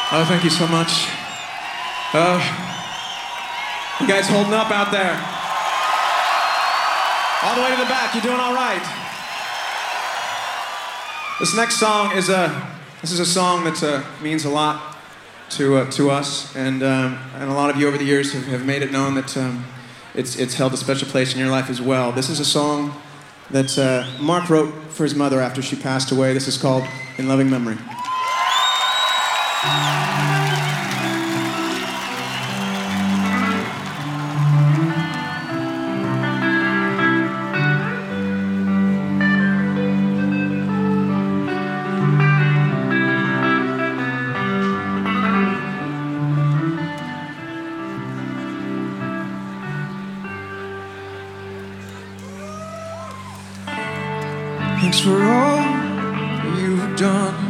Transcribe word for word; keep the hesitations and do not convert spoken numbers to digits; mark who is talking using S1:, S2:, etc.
S1: Oh, thank you so much. Uh, you guys holding up out there? All the way to the back, you doing all right? This next song is a, this is a song that uh, means a lot to uh, to us, and um, and a lot of you over the years have, have made it known that um, it's it's held a special place in your life as well. This is a song that uh, Mark wrote for his mother after she passed away. This is called In Loving Memory. Thanks for all you've done.